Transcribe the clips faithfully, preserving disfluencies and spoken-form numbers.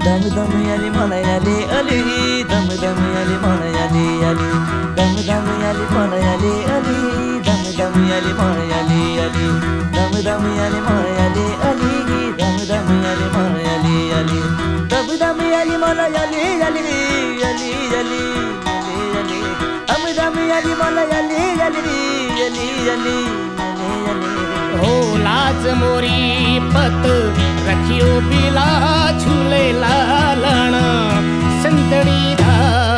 दम दम याली मलयाली अली दम दम याली मलयाली अली दम दम याली मलयाली अली दम दम याली मलयाली अली दम दम याली मलयाली अली दम दम याली मलयाली अली दम दम याली मलयाली अली अली अली अली दम दम याली मलयाली अली अली अली हो लाज मोरी पत रखियो बिला झूले लालण सिंधड़ी दा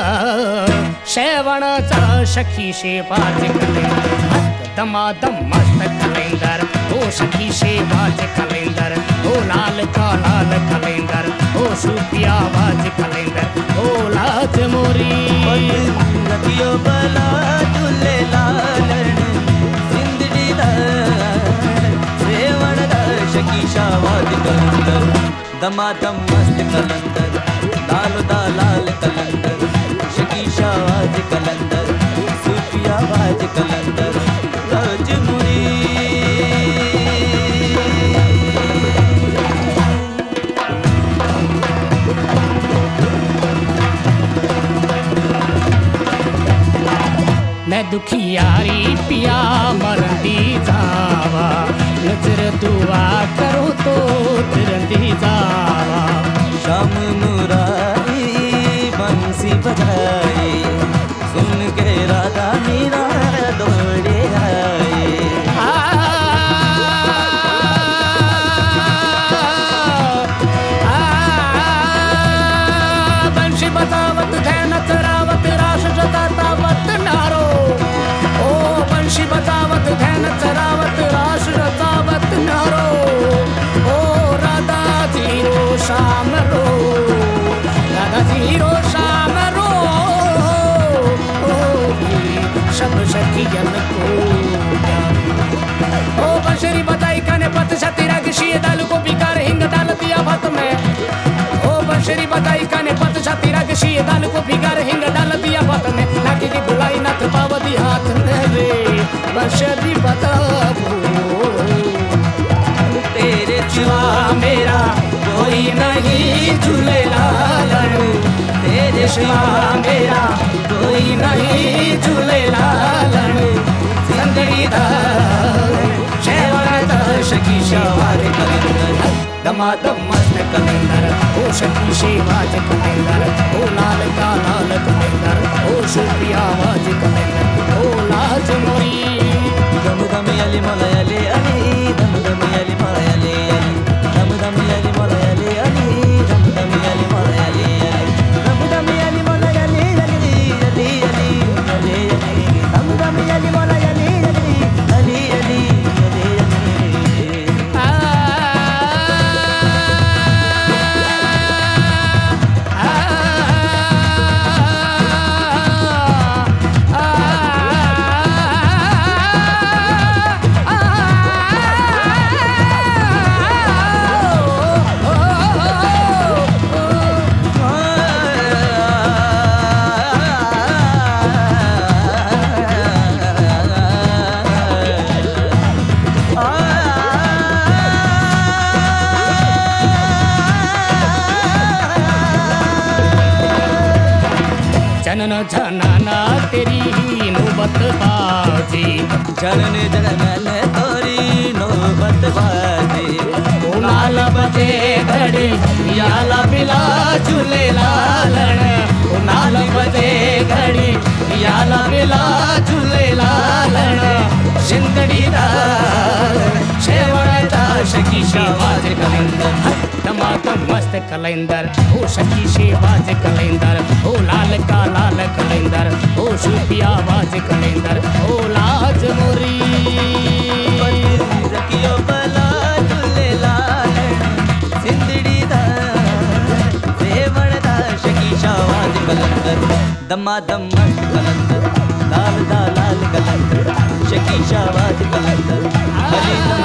शेवण चा सखी शे बाज कलेंदर दमादम मस्त कलेंदर हो सखी शे बाज कलेंदर हो लाल का लाल कलेंदर हो सूफिया बाज कलेंदर हो लाज मोरी रखियो बिला झूले लालण सिंधड़ी दा शावाज कलंदर दमादम मस्त कलंदर लाल दा लाल कलंदर शकी शावाज कलंदर सूफिया वाज कलंदर राजमुरी मैं दुखियारी पिया मरती जावा नजर दुआ करो तो तिरंदी जावा शाम मुरारी बंसी बजाए सुन के राधा मीरा दौड़े आए बंशी बतावत धैन चरावत राश जतावत नारो ओ बंशी बतावत धैन चरावत राश जतावत नारो ओ राधा जीरो शाम रो राधा जीरो शाम रो ओ सब सखियन को ओ बंशरी बताई कने पत छतीरा किसी दाल को पिकार हिंग डाल दिया भात में ओ बंशरी बताई कने पत छतीरा किसी दाल को पिकार हिंग डाल दिया भात में नाकी की बुलाई नथ पावदी हाथ में रे बंशरी बताओ तेरे सिवा मेरा कोई नहीं झूले लालन तेरे सिवा मेरा कोई नहीं झूले लालन सिंधड़ी दा शेवण दा शकी शावाज कलंदर दमादम मस्त कलंदर ओ शकी शेवाज कलंदर ओ लाल का लाल कलंदर ओ सूफिया वाज कलंदर ओ लाज मोरी दम दम याली मलयाली अली दम दम याली मलयाली अली दम दम याली मलयाली अली दम दम याली मलयाली अली दम दम याली मलयाली अली अली अली अली अली दम दम याली मलयाली अली अली अली अली अली आ जनन जनना तेरी नौबत बाजी जनन जनन तोरी नौबत बाजी ओ नाल बजे घड़ी याला बिला झूले लालन ओ नाल बजे घड़ी याला बिला झूले लालन सिंधड़ी दा शेवण दा शकी शावाज कलंदर दमादम मस्त कलेंदर ओ सखी शेवाज कलेंदर ओ लाल का लाल कलेंदर ओ सूफिया वाज कलेंदर ओ लाज मोरी रखियो बला झूले लालन सिंधड़ी दा सेवण दा शकी शावाज कलंदर दमादम मस्त कलंदर लाल दा लाल कलंदर शकी शावाज कलंदर अली